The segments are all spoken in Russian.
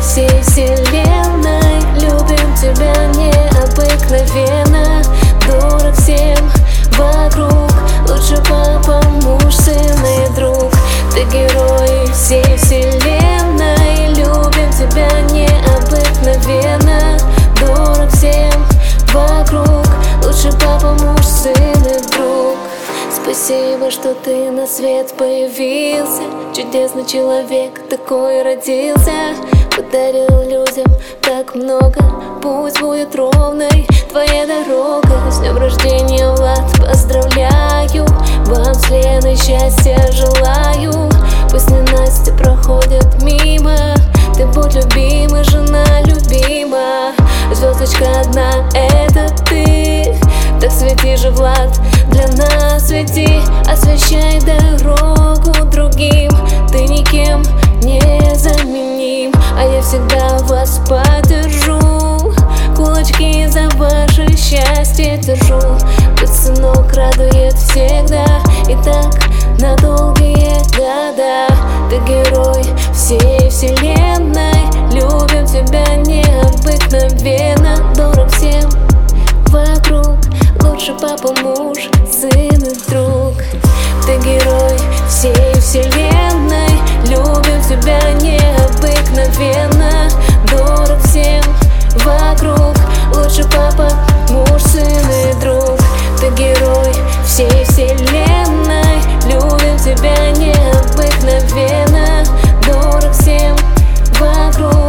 всей вселенной. Любим тебя необыкновенно, дорог всем вокруг. Лучший папа, муж, сын и друг. Ты герой всей вселенной. Любим тебя необыкновенно, дорог всем вокруг. Лучший папа, муж, сын и друг. Спасибо, что ты на свет появился. Чудесный человек такой родился. Подарил людям так много. Пусть будет ровной твоя дорога. С днем рождения, Влад, поздравляю. Вам с Леной счастья желаю. Пусть ненастья проходят мимо. Ты будь любима, жена любима. Звездочка одна — это ты. Так свети же, Влад, для нас свети. Освещай дорогу другим. Ты никем не заменим, а я всегда вас поддержу. Кулачки за ваше счастье держу. Пусть сынок радует всегда, и так на долгие года. Ты герой всей вселенной. Любим тебя необыкновенно, дорог всем вокруг. Лучший папа, муж, сын и друг. Ты герой всей вселенной. Любим тебя необыкновенно, дорог всем вокруг. Лучший папа, муж, сын и друг. Ты герой всей вселенной. Любим тебя необыкновенно, дорог всем вокруг.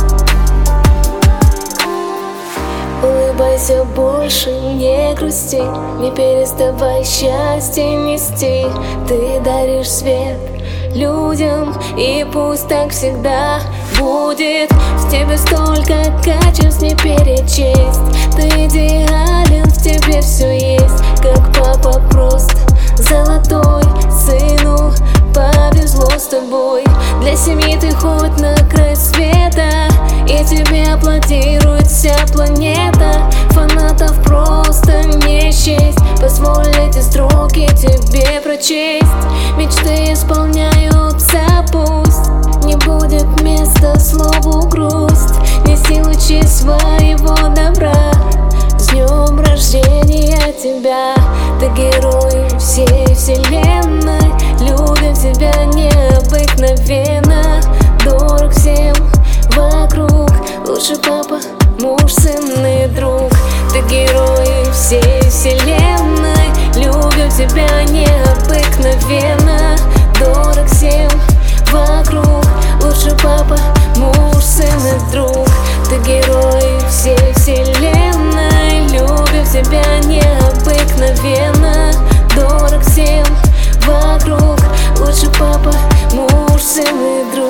Улыбайся больше, не грусти, не переставай счастье нести. Ты даришь свет людям, и пусть так всегда будет. В тебе столько качеств не перечесть. Ты идеален, в тебе все есть. Как папа просто золотой. Сыну повезло с тобой. Для семьи ты хоть на край света, и тебе аплодирует вся планета. Фанатов просто не счесть. Позволь эти строки тебе прочесть. Мечты исполняются, пусть не будет места слову грусть. Неси лучи своего добра. С днем рождения тебя. Ты герой всей вселенной. Любим тебя необыкновенно, дорог всем вокруг. Лучший папа, муж, сын и друг. Ты герой всей вселенной. Любим тебя необыкновенно, дорог всем вокруг. Лучший папа, муж, сын и друг. Ты герой всей вселенной. Любим тебя необыкновенно, дорог всем вокруг. Лучший папа, муж, сын и друг.